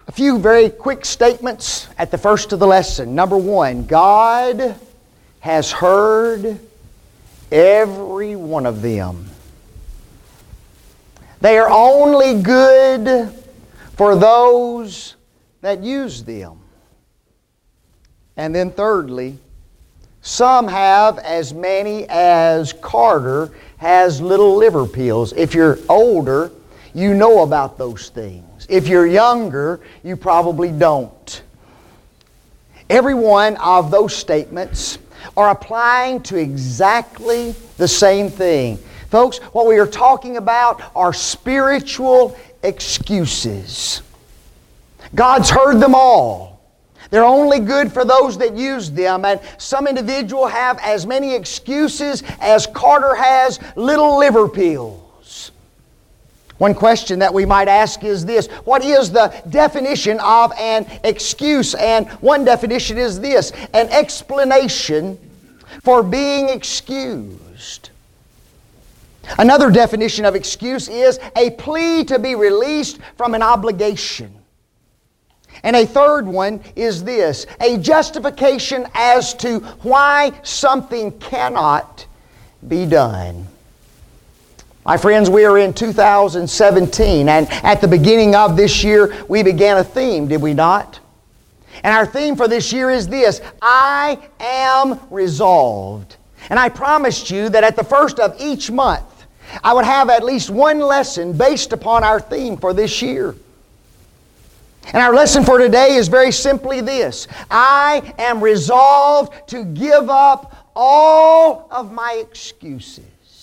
A few very quick statements at the first of the lesson. Number one, God has heard every one of them. They are only good for those that use them. And then thirdly, some have as many as Carter has little liver pills. If you're older, you know about those things. If you're younger, you probably don't. Every one of those statements are applying to exactly the same thing. Folks, what we are talking about are spiritual excuses. God's heard them all. They're only good for those that use them. And some individual have as many excuses as Carter has little liver pills. One question that we might ask is this: what is the definition of an excuse? And one definition is this: an explanation for being excused. Another definition of excuse is a plea to be released from an obligation. And a third one is this: a justification as to why something cannot be done. My friends, we are in 2017, and at the beginning of this year, we began a theme, did we not? And our theme for this year is this: I am resolved. And I promised you that at the first of each month, I would have at least one lesson based upon our theme for this year. And our lesson for today is very simply this: I am resolved to give up all of my excuses.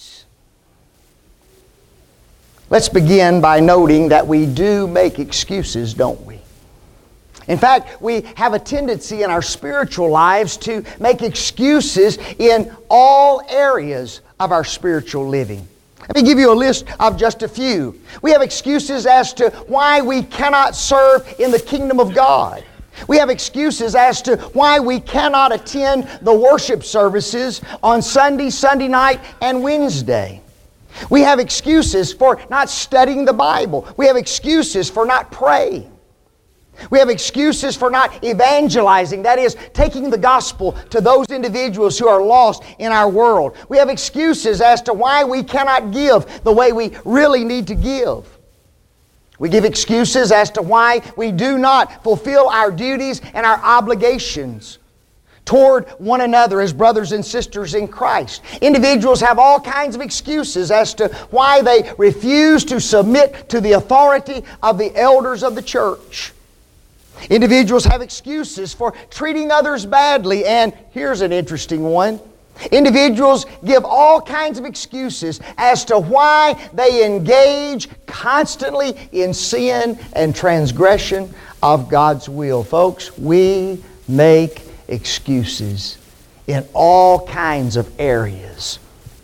Let's begin by noting that we do make excuses, don't we? In fact, we have a tendency in our spiritual lives to make excuses in all areas of our spiritual living. Let me give you a list of just a few. We have excuses as to why we cannot serve in the kingdom of God. We have excuses as to why we cannot attend the worship services on Sunday, Sunday night, and Wednesday. We have excuses for not studying the Bible. We have excuses for not praying. We have excuses for not evangelizing, that is, taking the gospel to those individuals who are lost in our world. We have excuses as to why we cannot give the way we really need to give. We give excuses as to why we do not fulfill our duties and our obligations toward one another as brothers and sisters in Christ. Individuals have all kinds of excuses as to why they refuse to submit to the authority of the elders of the church. Individuals have excuses for treating others badly, and here's an interesting one. Individuals give all kinds of excuses as to why they engage constantly in sin and transgression of God's will. Folks, we make excuses in all kinds of areas.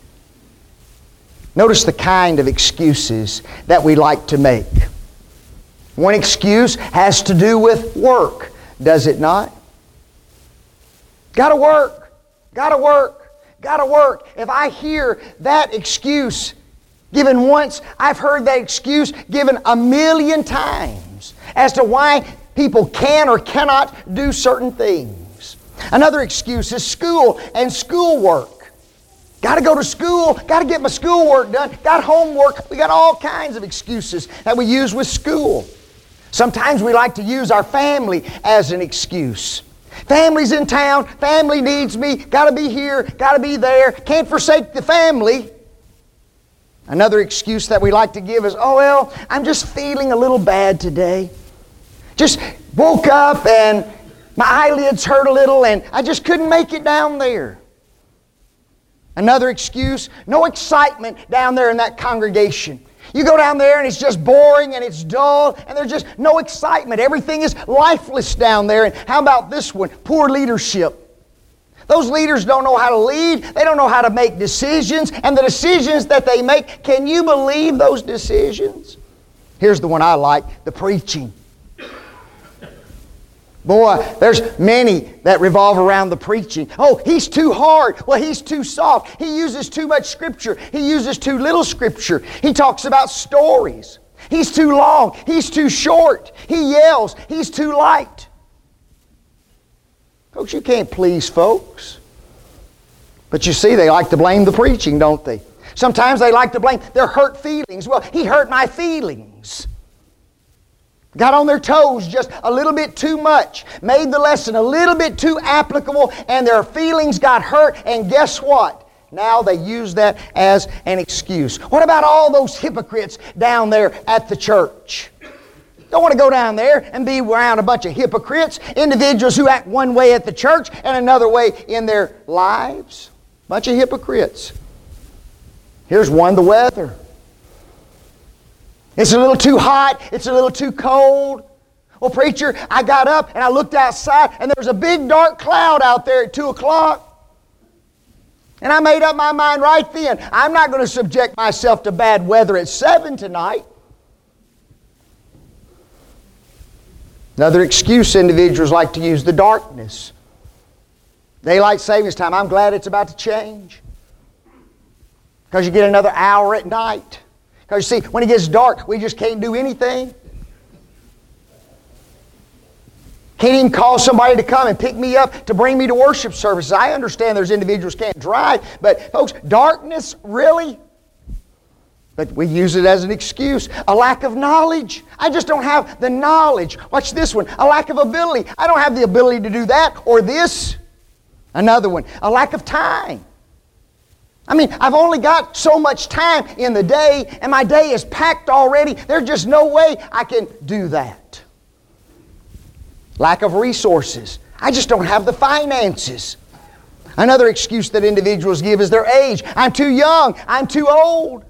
Notice the kind of excuses that we like to make. One excuse has to do with work, does it not? Gotta work, gotta work, gotta work. If I hear that excuse given once, I've heard that excuse given 1,000,000 times as to why people can or cannot do certain things. Another excuse is school and schoolwork. Got to go to school, got to get my schoolwork done, got homework. We got all kinds of excuses that we use with school. Sometimes we like to use our family as an excuse. Family's in town, family needs me, got to be here, got to be there, can't forsake the family. Another excuse that we like to give is, oh well, I'm just feeling a little bad today. Just woke up and my eyelids hurt a little and I just couldn't make it down there. Another excuse, no excitement down there in that congregation. You go down there and it's just boring and it's dull and there's just no excitement. Everything is lifeless down there. And how about this one? Poor leadership. Those leaders don't know how to lead. They don't know how to make decisions. And the decisions that they make, can you believe those decisions? Here's the one I like, the preaching. Boy, there's many that revolve around the preaching. Oh, he's too hard. Well, he's too soft. He uses too much Scripture. He uses too little Scripture. He talks about stories. He's too long. He's too short. He yells. He's too light. Folks, you can't please folks. But you see, they like to blame the preaching, don't they? Sometimes they like to blame their hurt feelings. Well, he hurt my feelings. Got on their toes just a little bit too much. Made the lesson a little bit too applicable, and their feelings got hurt. And guess what? Now they use that as an excuse. What about all those hypocrites down there at the church? Don't want to go down there and be around a bunch of hypocrites, individuals who act one way at the church and another way in their lives. Bunch of hypocrites. Here's one, the weather. It's a little too hot. It's a little too cold. Well, preacher, I got up and I looked outside and there was a big dark cloud out there at 2 o'clock. And I made up my mind right then. I'm not going to subject myself to bad weather at 7 tonight. Another excuse individuals like to use, the darkness. Daylight savings time, I'm glad it's about to change. Because you get another hour at night. Because you see, when it gets dark, we just can't do anything. Can't even call somebody to come and pick me up to bring me to worship services. I understand there's individuals can't drive, but folks, darkness, really? But we use it as an excuse. A lack of knowledge. I just don't have the knowledge. Watch this one. A lack of ability. I don't have the ability to do that or this. Another one. A lack of time. I mean, I've only got so much time in the day, and my day is packed already. There's just no way I can do that. Lack of resources. I just don't have the finances. Another excuse that individuals give is their age. I'm too young. I'm too old.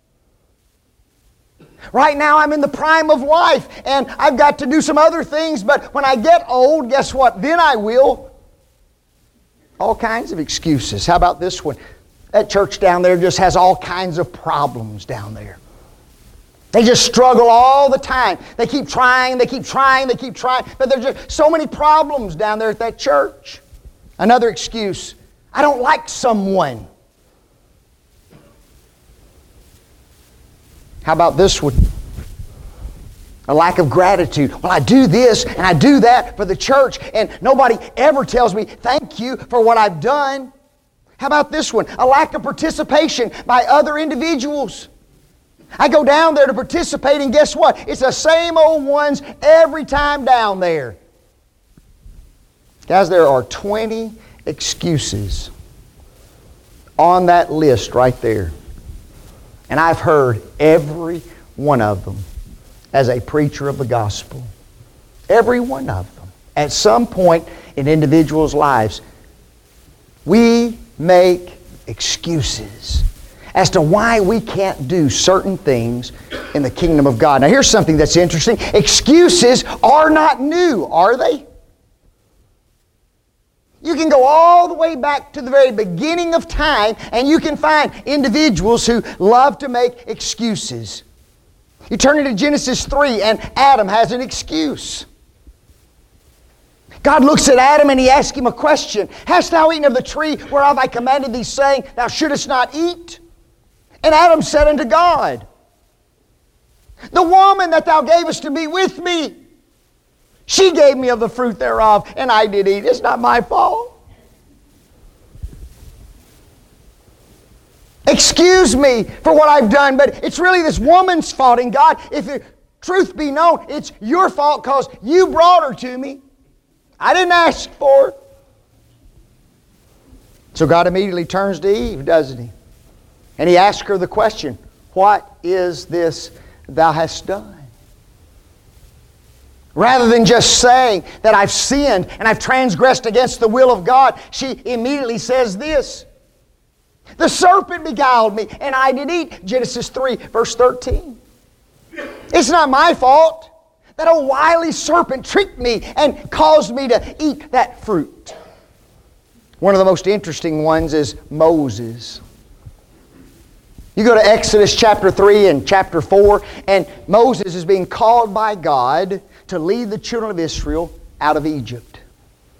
Right now I'm in the prime of life, and I've got to do some other things, but when I get old, guess what? Then I will. All kinds of excuses. How about this one? That church down there just has all kinds of problems down there. They just struggle all the time. They keep trying, they keep trying, they keep trying. But there's just so many problems down there at that church. Another excuse, I don't like someone. How about this one? A lack of gratitude. Well, I do this and I do that for the church, and nobody ever tells me thank you for what I've done. How about this one? A lack of participation by other individuals. I go down there to participate, and guess what? It's the same old ones every time down there. Guys, there are 20 excuses on that list right there. And I've heard every one of them as a preacher of the gospel. Every one of them. At some point in individuals' lives, we make excuses as to why we can't do certain things in the kingdom of God. Now here's something that's interesting. Excuses are not new, are they? You can go all the way back to the very beginning of time, and you can find individuals who love to make excuses. You turn into Genesis 3, and Adam has an excuse. God looks at Adam and He asks him a question. Hast thou eaten of the tree whereof I commanded thee, saying, thou shouldest not eat? And Adam said unto God, the woman that thou gavest to be with me, she gave me of the fruit thereof, and I did eat. It's not my fault. Excuse me for what I've done, but it's really this woman's fault. And God, if the truth be known, it's your fault because you brought her to me. I didn't ask for her. So God immediately turns to Eve, doesn't He? And He asks her the question, what is this thou hast done? Rather than just saying that I've sinned and I've transgressed against the will of God, she immediately says this. The serpent beguiled me, and I did eat. Genesis 3, verse 13. It's not my fault. That old wily serpent tricked me and caused me to eat that fruit. One of the most interesting ones is Moses. You go to Exodus chapter 3 and chapter 4, and Moses is being called by God to lead the children of Israel out of Egypt.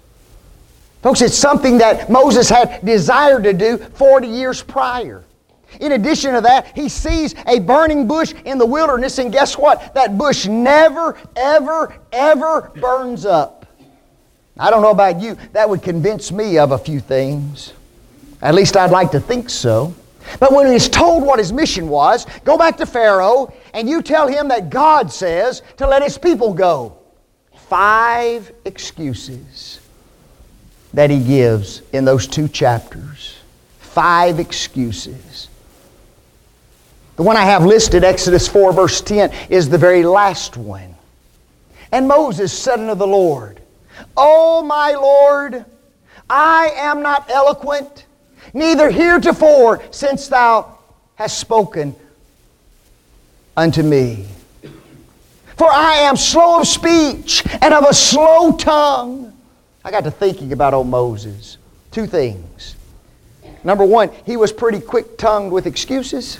Folks, it's something that Moses had desired to do 40 years prior. In addition to that, he sees a burning bush in the wilderness, and guess what? That bush never, ever, ever burns up. I don't know about you, that would convince me of a few things. At least I'd like to think so. But when he's told what his mission was, go back to Pharaoh, and you tell him that God says to let his people go. 5 excuses that he gives in those 2 chapters. 5 excuses. The one I have listed, Exodus 4, verse 10, is the very last one. And Moses said unto the Lord, O my Lord, I am not eloquent, neither heretofore since thou hast spoken unto me. For I am slow of speech and of a slow tongue. I got to thinking about old Moses. 2 things. Number 1, he was pretty quick-tongued with excuses.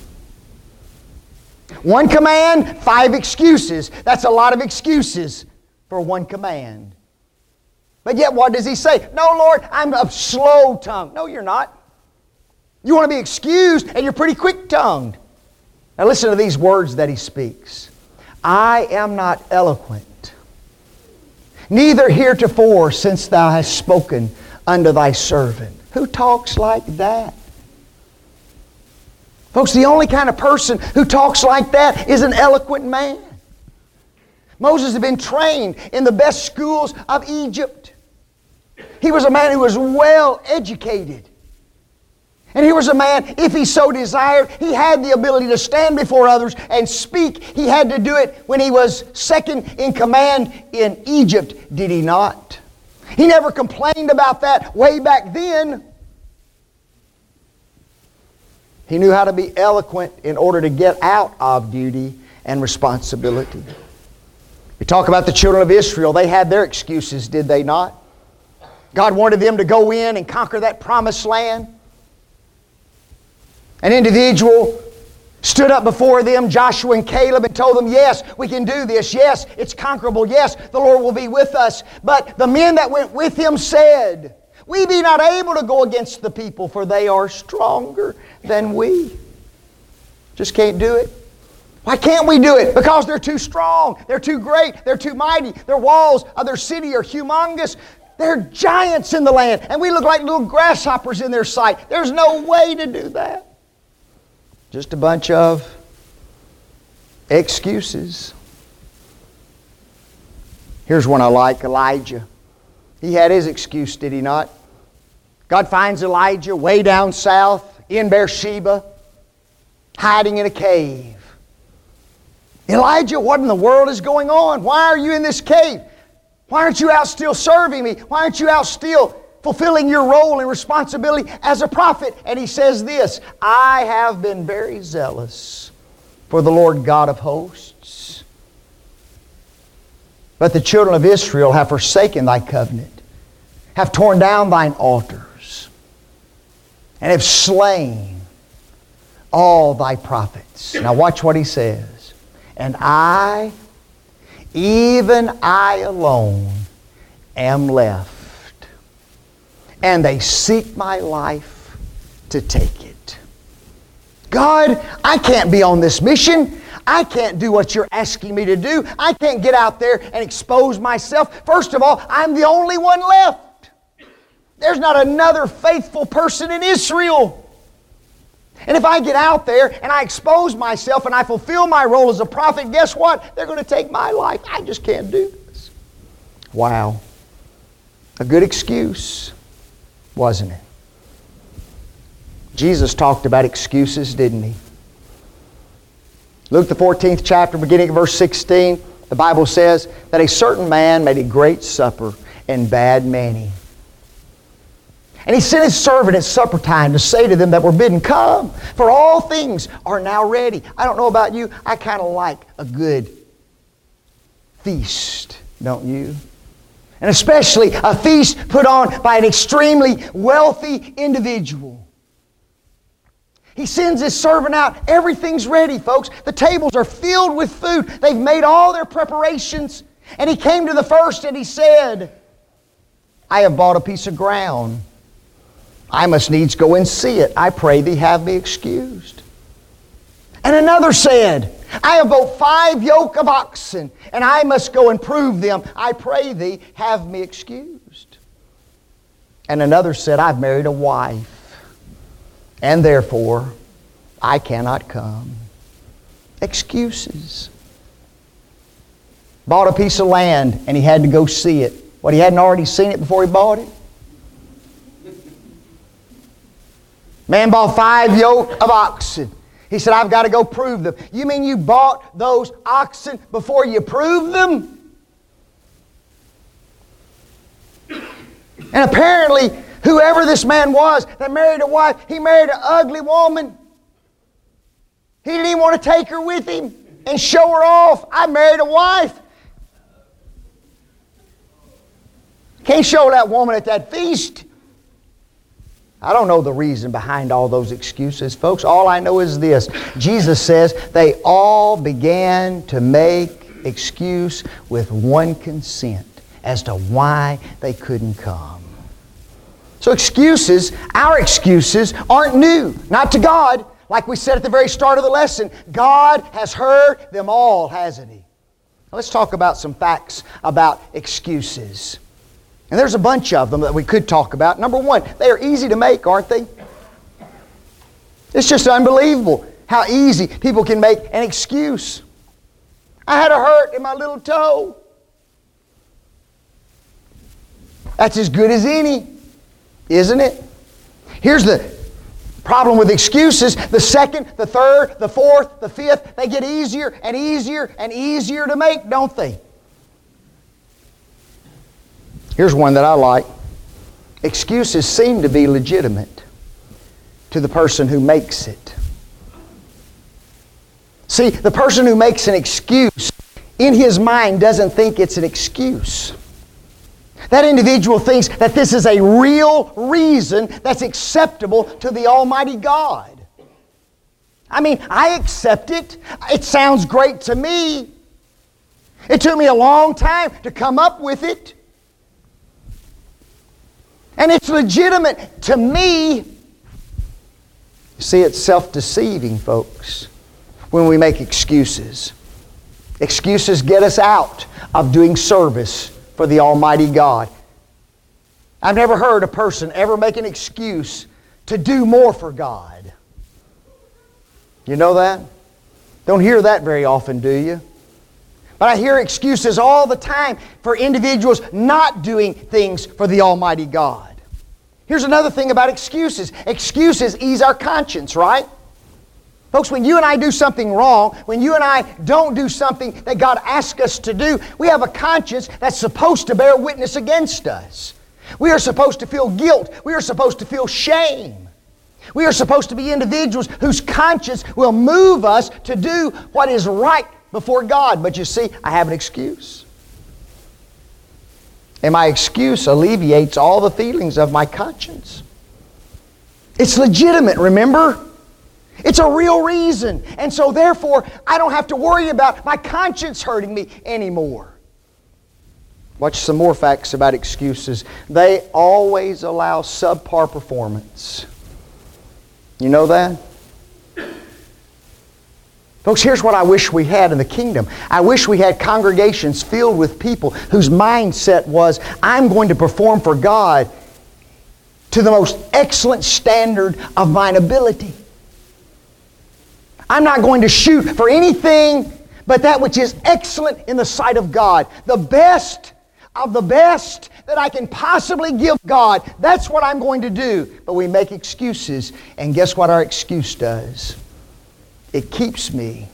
1 command, 5 excuses. That's a lot of excuses for 1 command. But yet what does he say? No, Lord, I'm a slow-tongued. No, you're not. You want to be excused, and you're pretty quick-tongued. Now listen to these words that he speaks. I am not eloquent, neither heretofore since thou hast spoken unto thy servant. Who talks like that? Folks, the only kind of person who talks like that is an eloquent man. Moses had been trained in the best schools of Egypt. He was a man who was well educated. And he was a man, if he so desired, he had the ability to stand before others and speak. He had to do it when he was second in command in Egypt, did he not? He never complained about that way back then. He knew how to be eloquent in order to get out of duty and responsibility. We talk about the children of Israel. They had their excuses, did they not? God wanted them to go in and conquer that promised land. An individual stood up before them, Joshua and Caleb, and told them, yes, we can do this. Yes, it's conquerable. Yes, the Lord will be with us. But the men that went with him said, we be not able to go against the people, for they are stronger than we. Just can't do it. Why can't we do it? Because they're too strong. They're too great. They're too mighty. Their walls of their city are humongous. They're giants in the land. And we look like little grasshoppers in their sight. There's no way to do that. Just a bunch of excuses. Here's one I like, Elijah. He had his excuse, did he not? God finds Elijah way down south in Beersheba, hiding in a cave. Elijah, what in the world is going on? Why are you in this cave? Why aren't you out still serving me? Why aren't you out still fulfilling your role and responsibility as a prophet? And he says this, I have been very zealous for the Lord God of hosts. But the children of Israel have forsaken thy covenant, have torn down thine altars, and have slain all thy prophets. Now watch what he says. And I, even I alone, am left. And they seek my life to take it. God, I can't be on this mission. I can't do what you're asking me to do. I can't get out there and expose myself. First of all, I'm the only one left. There's not another faithful person in Israel. And if I get out there and I expose myself and I fulfill my role as a prophet, guess what? They're going to take my life. I just can't do this. Wow. A good excuse, wasn't it? Jesus talked about excuses, didn't he? Luke the 14th chapter, beginning at verse 16, the Bible says that a certain man made a great supper and bade many. And he sent his servant at supper time to say to them that were bidden, come, for all things are now ready. I don't know about you, I kind of like a good feast, don't you? And especially a feast put on by an extremely wealthy individual. He sends his servant out. Everything's ready, folks. The tables are filled with food. They've made all their preparations. And he came to the first and he said, I have bought a piece of ground. I must needs go and see it. I pray thee have me excused. And another said, I have but 5 yoke of oxen, and I must go and prove them. I pray thee, have me excused. And another said, I've married a wife, and therefore I cannot come. Excuses. Bought a piece of land, and he had to go see it. What, he hadn't already seen it before he bought it? Man bought 5 yoke of oxen. He said, I've got to go prove them. You mean you bought those oxen before you proved them? And apparently, whoever this man was that married a wife, he married an ugly woman. He didn't even want to take her with him and show her off. I married a wife. Can't show that woman at that feast. I don't know the reason behind all those excuses, folks. All I know is this. Jesus says they all began to make excuse with one consent as to why they couldn't come. So excuses, our excuses, aren't new. Not to God. Like we said at the very start of the lesson, God has heard them all, hasn't He? Now let's talk about some facts about excuses. And there's a bunch of them that we could talk about. Number one, they are easy to make, aren't they? It's just unbelievable how easy people can make an excuse. I had a hurt in my little toe. That's as good as any, isn't it? Here's the problem with excuses. The second, the third, the fourth, the fifth, they get easier and easier and easier to make, don't they? Here's one that I like. Excuses seem to be legitimate to the person who makes it. See, the person who makes an excuse, in his mind doesn't think it's an excuse. That individual thinks that this is a real reason that's acceptable to the Almighty God. I mean, I accept it. It sounds great to me. It took me a long time to come up with it. And it's legitimate to me. You see, it's self-deceiving, folks, when we make excuses. Excuses get us out of doing service for the Almighty God. I've never heard a person ever make an excuse to do more for God. You know that? Don't hear that very often, do you? But I hear excuses all the time for individuals not doing things for the Almighty God. Here's another thing about excuses. Excuses ease our conscience, right? Folks, when you and I do something wrong, when you and I don't do something that God asks us to do, we have a conscience that's supposed to bear witness against us. We are supposed to feel guilt. We are supposed to feel shame. We are supposed to be individuals whose conscience will move us to do what is right before God. But you see, I have an excuse. And my excuse alleviates all the feelings of my conscience. It's legitimate, remember? It's a real reason. And so therefore, I don't have to worry about my conscience hurting me anymore. Watch some more facts about excuses. They always allow subpar performance. You know that? Folks, here's what I wish we had in the kingdom. I wish we had congregations filled with people whose mindset was, I'm going to perform for God to the most excellent standard of mine ability. I'm not going to shoot for anything but that which is excellent in the sight of God. The best of the best that I can possibly give God. That's what I'm going to do. But we make excuses, and guess what our excuse does? It keeps me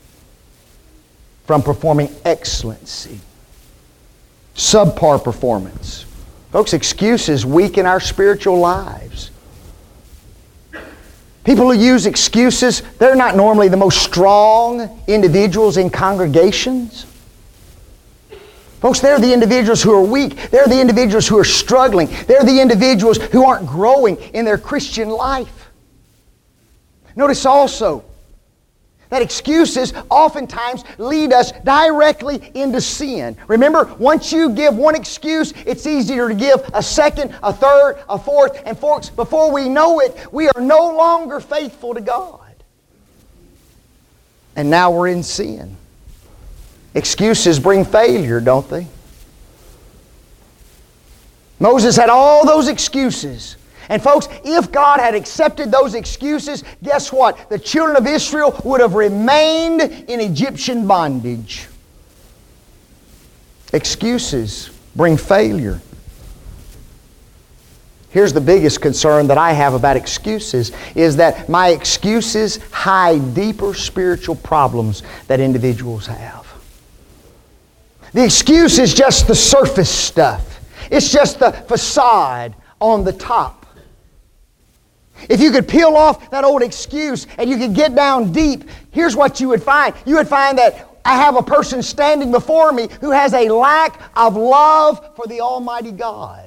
from performing excellency. Subpar performance. Folks, excuses weaken our spiritual lives. People who use excuses, they're not normally the most strong individuals in congregations. Folks, they're the individuals who are weak. They're the individuals who are struggling. They're the individuals who aren't growing in their Christian life. Notice also that excuses oftentimes lead us directly into sin. Remember, once you give one excuse, it's easier to give a second, a third, a fourth. And folks, before we know it, we are no longer faithful to God. And now we're in sin. Excuses bring failure, don't they? Moses had all those excuses. And folks, if God had accepted those excuses, guess what? The children of Israel would have remained in Egyptian bondage. Excuses bring failure. Here's the biggest concern that I have about excuses, is that my excuses hide deeper spiritual problems that individuals have. The excuse is just the surface stuff. It's just the facade on the top. If you could peel off that old excuse and you could get down deep, here's what you would find. You would find that I have a person standing before me who has a lack of love for the Almighty God.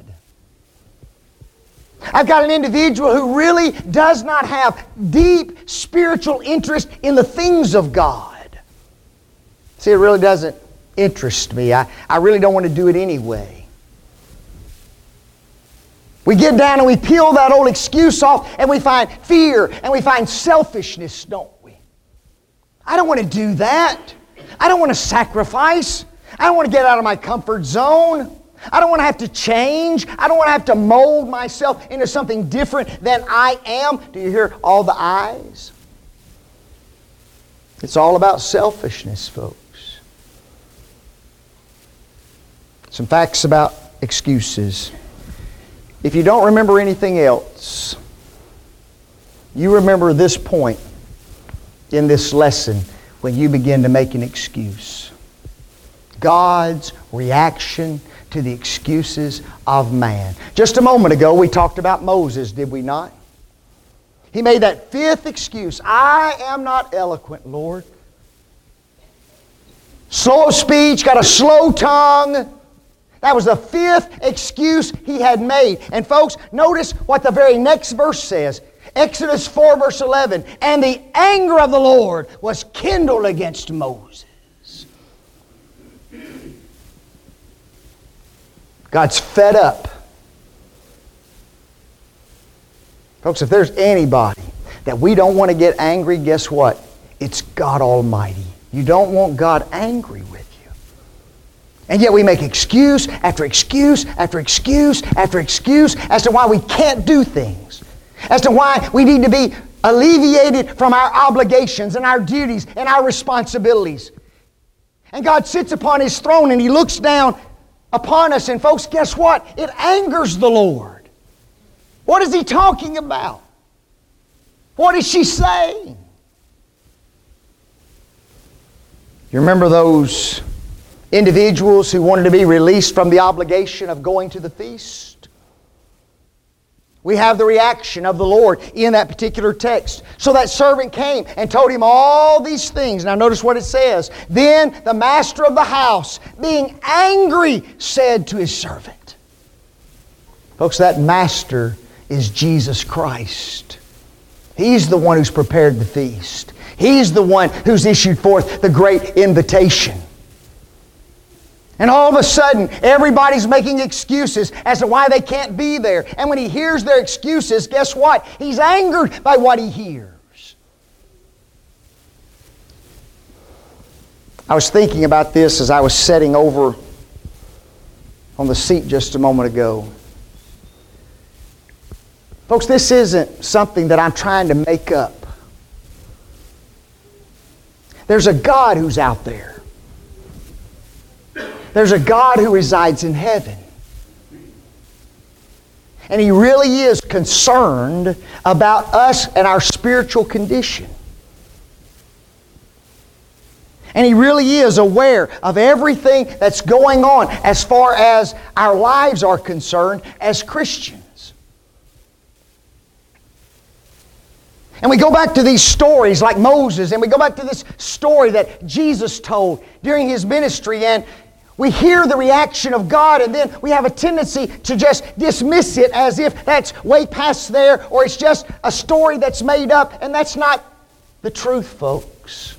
I've got an individual who really does not have deep spiritual interest in the things of God. See, it really doesn't interest me. I really don't want to do it anyway. We get down and we peel that old excuse off and we find fear and we find selfishness, don't we? I don't want to do that. I don't want to sacrifice. I don't want to get out of my comfort zone. I don't want to have to change. I don't want to have to mold myself into something different than I am. Do you hear all the I's? It's all about selfishness, folks. Some facts about excuses. If you don't remember anything else, you remember this point in this lesson when you begin to make an excuse. God's reaction to the excuses of man. Just a moment ago we talked about Moses, did we not? He made that fifth excuse. I am not eloquent, Lord. Slow of speech, got a slow tongue. That was the fifth excuse he had made. And folks, notice what the very next verse says. Exodus 4 verse 11. And the anger of the Lord was kindled against Moses. God's fed up. Folks, if there's anybody that we don't want to get angry, guess what? It's God Almighty. You don't want God angry with you. And yet we make excuse after excuse after excuse after excuse as to why we can't do things. As to why we need to be alleviated from our obligations and our duties and our responsibilities. And God sits upon His throne and He looks down upon us. And folks, guess what? It angers the Lord. What is He talking about? What is she saying? You remember those individuals who wanted to be released from the obligation of going to the feast? We have the reaction of the Lord in that particular text. So that servant came and told him all these things. Now notice what it says. Then the master of the house, being angry, said to his servant. Folks, that master is Jesus Christ. He's the one who's prepared the feast. He's the one who's issued forth the great invitation. And all of a sudden, everybody's making excuses as to why they can't be there. And when he hears their excuses, guess what? He's angered by what he hears. I was thinking about this as I was sitting over on the seat just a moment ago. Folks, this isn't something that I'm trying to make up. There's a God who's out there. There's a God who resides in heaven. And He really is concerned about us and our spiritual condition. And He really is aware of everything that's going on as far as our lives are concerned as Christians. And we go back to these stories like Moses, and we go back to this story that Jesus told during His ministry, and we hear the reaction of God, and then we have a tendency to just dismiss it as if that's way past there, or it's just a story that's made up, and that's not the truth, folks.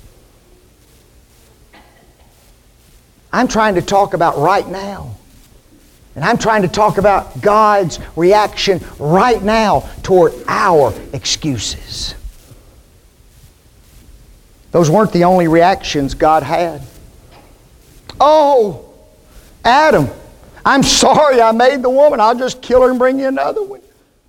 I'm trying to talk about right now. And I'm trying to talk about God's reaction right now toward our excuses. Those weren't the only reactions God had. Oh, Adam, I'm sorry I made the woman. I'll just kill her and bring you another one.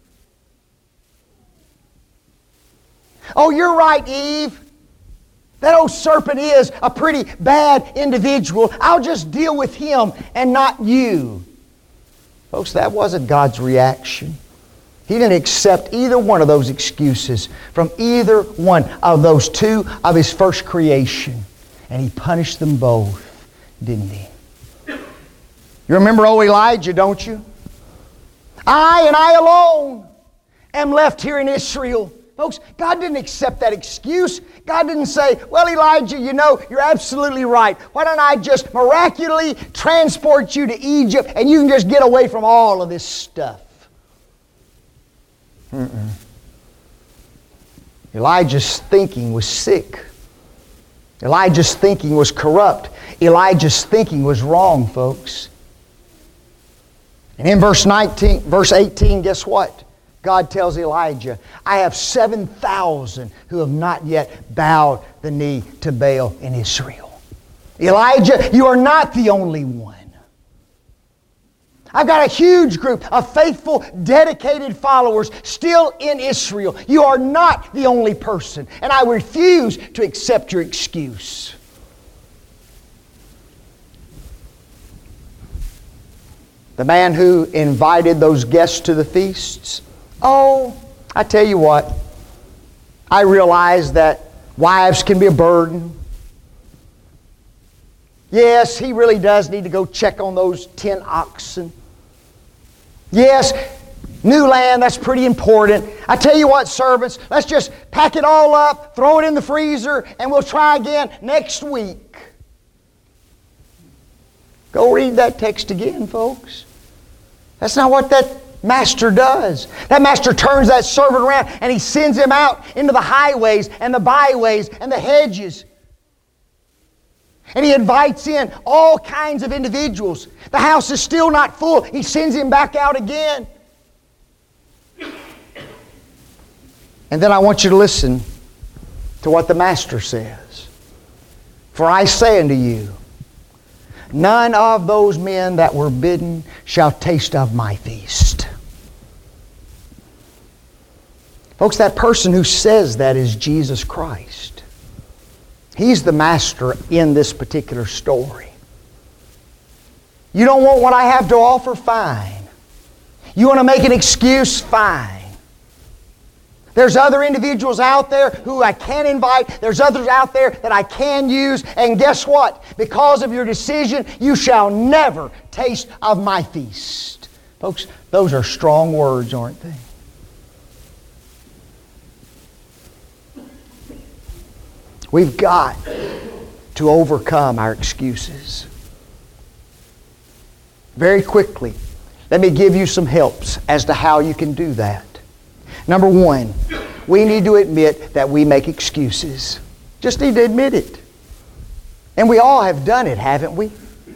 Oh, you're right, Eve. That old serpent is a pretty bad individual. I'll just deal with him and not you. Folks, that wasn't God's reaction. He didn't accept either one of those excuses from either one of those two of His first creation. And He punished them both, didn't He? You remember old Elijah, don't you? I and I alone am left here in Israel. Folks, God didn't accept that excuse. God didn't say, well, Elijah, you know, you're absolutely right. Why don't I just miraculously transport you to Egypt and you can just get away from all of this stuff? Elijah's thinking was sick. Elijah's thinking was corrupt. Elijah's thinking was wrong, folks. And in verse 18, guess what? God tells Elijah, I have 7,000 who have not yet bowed the knee to Baal in Israel. Elijah, you are not the only one. I've got a huge group of faithful, dedicated followers still in Israel. You are not the only person, and I refuse to accept your excuse. The man who invited those guests to the feasts, oh, I tell you what, I realize that wives can be a burden. Yes, he really does need to go check on those 10 oxen. Yes, new land, that's pretty important. I tell you what, servants, let's just pack it all up, throw it in the freezer, and we'll try again next week. Go read that text again, folks. That's not what that master does. That master turns that servant around and he sends him out into the highways and the byways and the hedges. And he invites in all kinds of individuals. The house is still not full. He sends him back out again. And then I want you to listen to what the master says. For I say unto you, none of those men that were bidden shall taste of my feast. Folks, that person who says that is Jesus Christ. He's the master in this particular story. You don't want what I have to offer? Fine. You want to make an excuse? Fine. There's other individuals out there who I can invite. There's others out there that I can use. And guess what? Because of your decision, you shall never taste of my feast. Folks, those are strong words, aren't they? We've got to overcome our excuses. Very quickly, let me give you some helps as to how you can do that. Number one, we need to admit that we make excuses. Just need to admit it. And we all have done it, haven't we?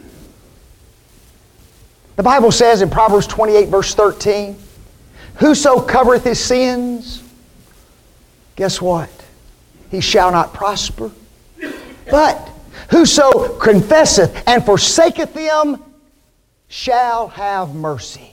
The Bible says in Proverbs 28 verse 13, whoso covereth his sins, guess what? He shall not prosper. But whoso confesseth and forsaketh them shall have mercy.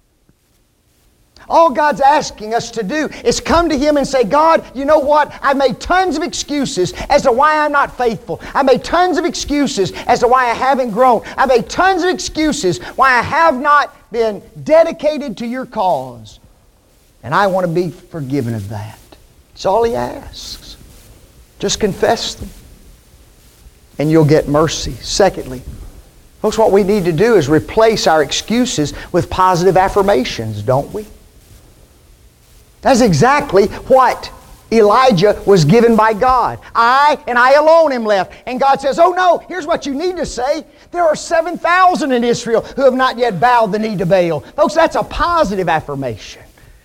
All God's asking us to do is come to Him and say, God, you know what? I've made tons of excuses as to why I'm not faithful. I've made tons of excuses as to why I haven't grown. I've made tons of excuses why I have not been dedicated to your cause. And I want to be forgiven of that. That's all He asks. Just confess them, and you'll get mercy. Secondly, folks, what we need to do is replace our excuses with positive affirmations, don't we? That's exactly what Elijah was given by God. I and I alone am left. And God says, oh no, here's what you need to say. There are 7,000 in Israel who have not yet bowed the knee to Baal. Folks, that's a positive affirmation.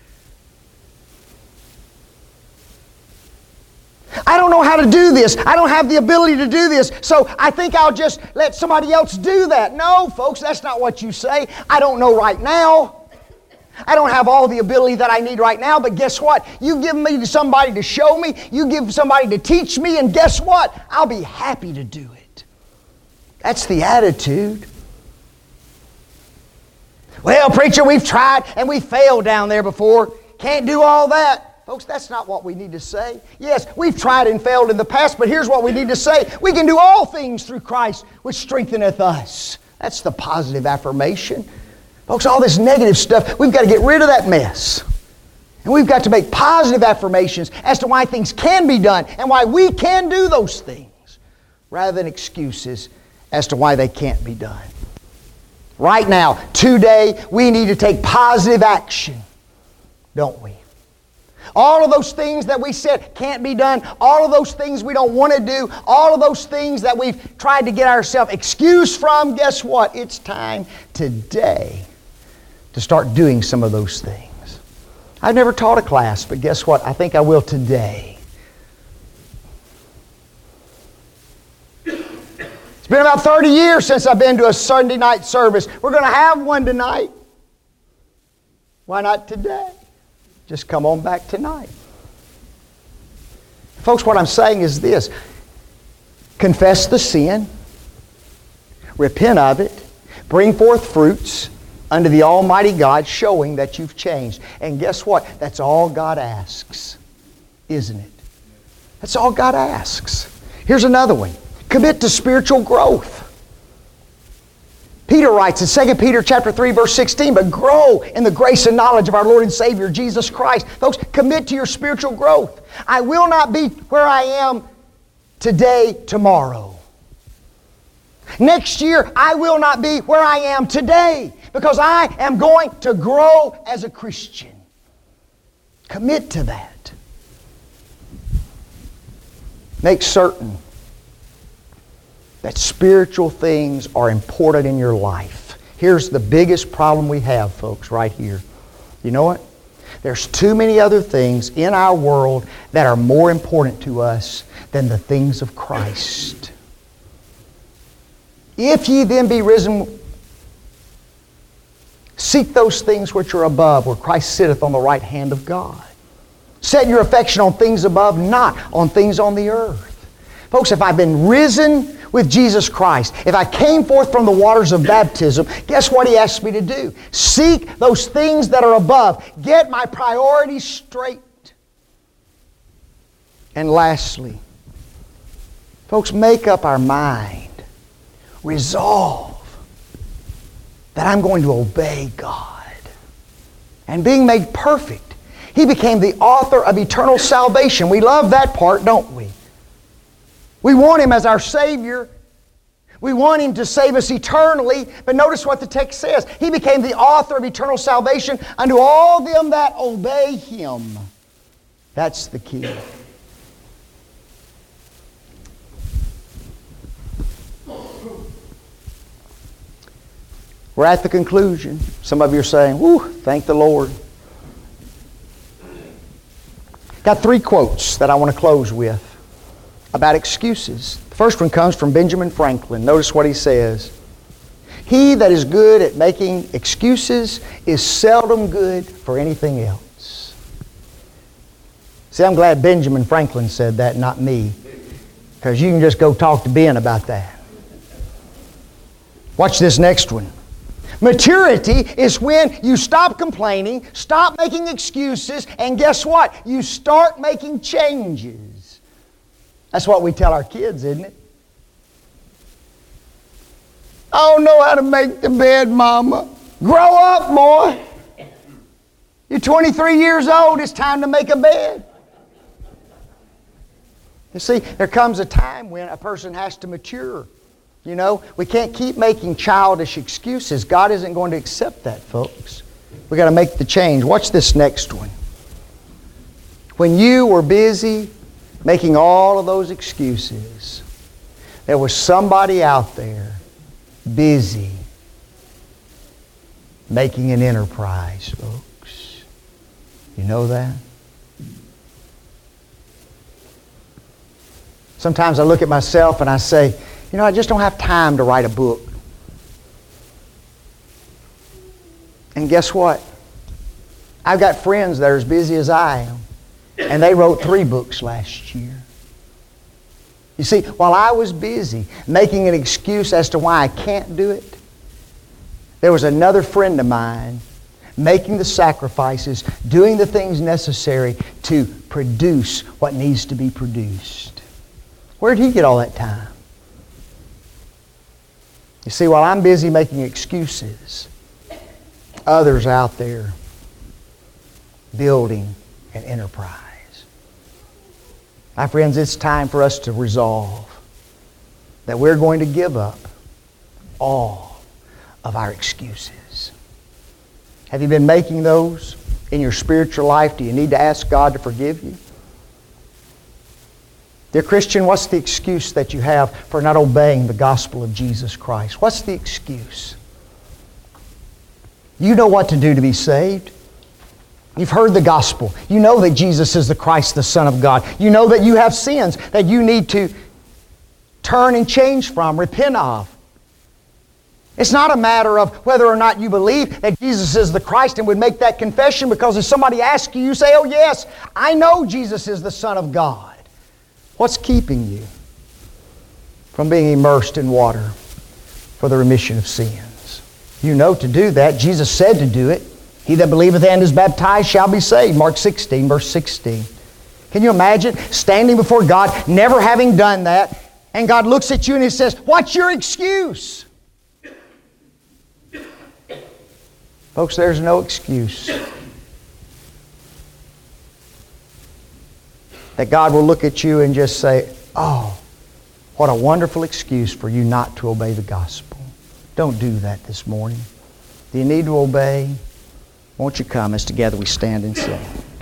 I don't know how to do this. I don't have the ability to do this, so I think I'll just let somebody else do that. No, folks, that's not what you say. I don't know right now. I don't have all the ability that I need right now, but guess what? You give me somebody to show me, you give somebody to teach me, and guess what? I'll be happy to do it. That's the attitude. Well, preacher, we've tried and we failed down there before. Can't do all that. Folks, that's not what we need to say. Yes, we've tried and failed in the past, but here's what we need to say. We can do all things through Christ, which strengtheneth us. That's the positive affirmation. Folks, all this negative stuff, we've got to get rid of that mess. And we've got to make positive affirmations as to why things can be done and why we can do those things, rather than excuses as to why they can't be done. Right now, today, we need to take positive action, don't we? All of those things that we said can't be done, all of those things we don't want to do, all of those things that we've tried to get ourselves excused from, guess what? It's time today to start doing some of those things. I've never taught a class, but guess what? I think I will today. It's been about 30 years since I've been to a Sunday night service. We're going to have one tonight. Why not today? Just come on back tonight. Folks, what I'm saying is this. Confess the sin. Repent of it. Bring forth fruits unto the Almighty God, showing that you've changed. And guess what? That's all God asks, isn't it? That's all God asks. Here's another one. Commit to spiritual growth. Peter writes in 2 Peter chapter 3, verse 16, but grow in the grace and knowledge of our Lord and Savior, Jesus Christ. Folks, commit to your spiritual growth. I will not be where I am today, tomorrow. Next year, I will not be where I am today because I am going to grow as a Christian. Commit to that. Make certain that spiritual things are important in your life. Here's the biggest problem we have, folks, right here. You know what? There's too many other things in our world that are more important to us than the things of Christ. If ye then be risen, seek those things which are above, where Christ sitteth on the right hand of God. Set your affection on things above, not on things on the earth. Folks, if I've been risen with Jesus Christ, if I came forth from the waters of baptism, guess what He asks me to do? Seek those things that are above. Get my priorities straight. And lastly, folks, make up our mind. Resolve that I'm going to obey God. And being made perfect, He became the author of eternal salvation. We love that part, don't we? We want Him as our Savior. We want Him to save us eternally. But notice what the text says. He became the author of eternal salvation unto all them that obey Him. That's the key. We're at the conclusion. Some of you are saying, whew, thank the Lord. Got 3 quotes that I want to close with about excuses. The first one comes from Benjamin Franklin. Notice what he says. He that is good at making excuses is seldom good for anything else. See, I'm glad Benjamin Franklin said that, not me. Because you can just go talk to Ben about that. Watch this next one. Maturity is when you stop complaining, stop making excuses, and guess what? You start making changes. That's what we tell our kids, isn't it? I don't know how to make the bed, Mama. Grow up, boy. You're 23 years old. It's time to make a bed. You see, there comes a time when a person has to mature. You know, we can't keep making childish excuses. God isn't going to accept that, folks. We've got to make the change. Watch this next one. When you were busy making all of those excuses, there was somebody out there busy making an enterprise, folks. You know that? Sometimes I look at myself and I say, you know, I just don't have time to write a book. And guess what? I've got friends that are as busy as I am, and they wrote 3 books last year. You see, while I was busy making an excuse as to why I can't do it, there was another friend of mine making the sacrifices, doing the things necessary to produce what needs to be produced. Where did he get all that time? You see, while I'm busy making excuses, others out there building an enterprise. My friends, it's time for us to resolve that we're going to give up all of our excuses. Have you been making those in your spiritual life? Do you need to ask God to forgive you? Dear Christian, what's the excuse that you have for not obeying the gospel of Jesus Christ? What's the excuse? You know what to do to be saved. You've heard the gospel. You know that Jesus is the Christ, the Son of God. You know that you have sins that you need to turn and change from, repent of. It's not a matter of whether or not you believe that Jesus is the Christ and would make that confession, because if somebody asks you, you say, oh yes, I know Jesus is the Son of God. What's keeping you from being immersed in water for the remission of sins? You know to do that. Jesus said to do it. He that believeth and is baptized shall be saved. Mark 16, verse 16. Can you imagine standing before God, never having done that, and God looks at you and He says, what's your excuse? Folks, there's no excuse that God will look at you and just say, oh, what a wonderful excuse for you not to obey the gospel. Don't do that this morning. Do you need to obey? Won't you come as together we stand and sing?